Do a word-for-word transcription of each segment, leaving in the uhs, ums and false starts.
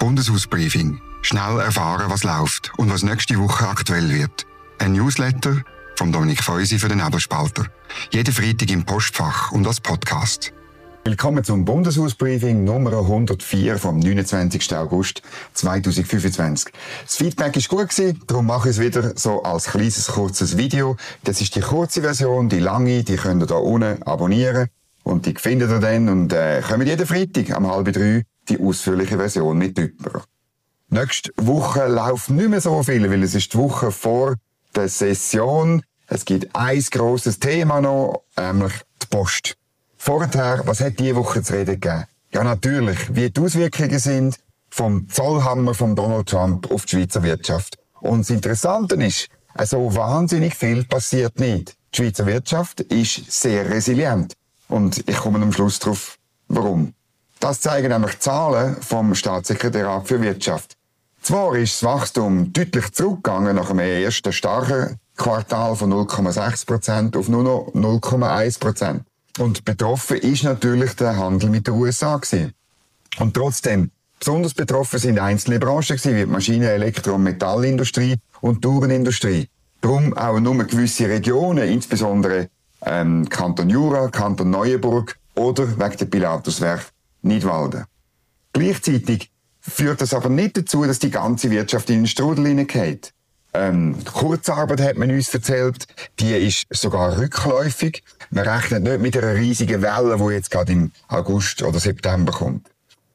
Bundeshausbriefing. Schnell erfahren, was läuft und was nächste Woche aktuell wird. Ein Newsletter von Dominik Feusi für den Nebelspalter. Jeden Freitag im Postfach und als Podcast. Willkommen zum Bundeshausbriefing Nummer hundertvier vom neunundzwanzigsten August zweitausendfünfundzwanzig. Das Feedback war gut gewesen, darum mache ich es wieder so als kleines, kurzes Video. Das ist die kurze Version, die lange, die könnt ihr da unten abonnieren. Und die findet ihr dann und äh, kommen jeden Freitag um halb drei die ausführliche Version mit über. Nächste Woche läuft nicht mehr so viel, weil es ist die Woche vor der Session. Es gibt ein grosses Thema noch, nämlich die Post. Vorher, was hat diese Woche zu reden gegeben? Ja, natürlich, wie die Auswirkungen sind vom Zollhammer von Donald Trump auf die Schweizer Wirtschaft. Und das Interessante ist, so wahnsinnig viel passiert nicht. Die Schweizer Wirtschaft ist sehr resilient. Und ich komme am Schluss darauf, warum. Das zeigen nämlich Zahlen vom Staatssekretariat für Wirtschaft. Zwar ist das Wachstum deutlich zurückgegangen nach dem ersten starken Quartal von null Komma sechs Prozent auf nur noch null Komma eins Prozent. Und betroffen ist natürlich der Handel mit den U S A gewesen. Und trotzdem, besonders betroffen sind einzelne Branchen gewesen, wie die Maschinen-, Elektro- und Metallindustrie und die Uhrenindustrie. Darum auch nur gewisse Regionen, insbesondere ähm, Kanton Jura, Kanton Neuenburg oder wegen der Pilatuswerk Nidwalden. Gleichzeitig führt das aber nicht dazu, dass die ganze Wirtschaft in den Strudel hineingeht. Ähm, die Kurzarbeit hat man uns erzählt, die ist sogar rückläufig. Man rechnet nicht mit einer riesigen Welle, die jetzt gerade im August oder September kommt.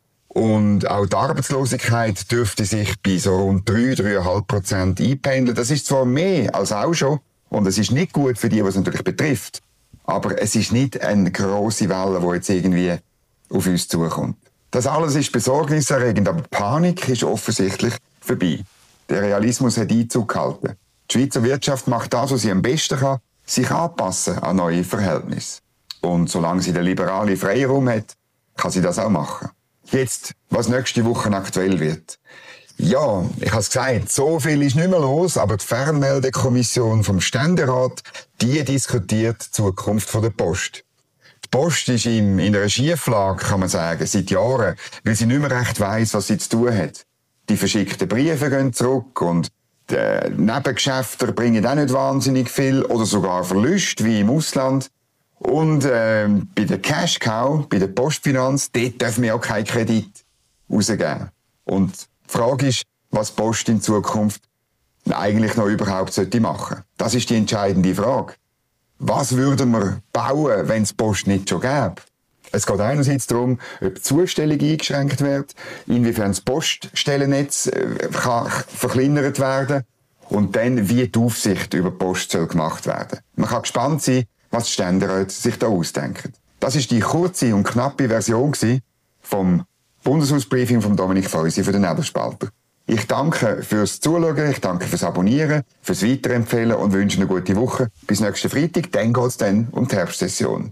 Und auch die Arbeitslosigkeit dürfte sich bei so rund drei, drei Komma fünf Prozent einpendeln. Das ist zwar mehr als auch schon, und es ist nicht gut für die, was es natürlich betrifft. Aber es ist nicht eine grosse Welle, die jetzt irgendwie auf uns zukommt. Das alles ist besorgniserregend, aber Panik ist offensichtlich vorbei. Der Realismus hat Einzug gehalten. Die Schweizer Wirtschaft macht das, was sie am besten kann, sich anpassen an neue Verhältnisse. Und solange sie den liberalen Freiraum hat, kann sie das auch machen. Jetzt, was nächste Woche aktuell wird. Ja, ich habe es gesagt, so viel ist nicht mehr los, aber die Fernmeldekommission vom Ständerat, die diskutiert die Zukunft der Post. Die Post ist in einer Schieflage, kann man sagen, seit Jahren, weil sie nicht mehr recht weiss, was sie zu tun hat. Die verschickten Briefe gehen zurück und die Nebengeschäfte bringen auch nicht wahnsinnig viel oder sogar Verluste, wie im Ausland. Und äh, bei der Cash Cow, bei der Postfinanz, dort dürfen wir auch keinen Kredit rausgeben. Und die Frage ist, was die Post in Zukunft eigentlich noch überhaupt sollte machen. Das ist die entscheidende Frage. Was würden wir bauen, wenn es Post nicht schon gäbe? Es geht einerseits darum, ob die Zustellung eingeschränkt wird, inwiefern das Poststellennetz äh, kann verkleinert werden und dann, wie die Aufsicht über die Post soll gemacht werden. Man kann gespannt sein, was die Ständeräte sich da ausdenken. Das ist die kurze und knappe Version vom Bundeshausbriefing von Dominik Feusi für den Nebelspalter. Ich danke fürs Zuschauen, ich danke fürs Abonnieren, fürs Weiterempfehlen und wünsche eine gute Woche. Bis nächsten Freitag, dann geht es dann um die Herbstsession.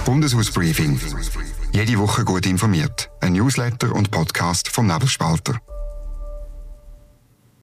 Bundeshausbriefing. Jede Woche gut informiert. Ein Newsletter und Podcast vom Nebelspalter.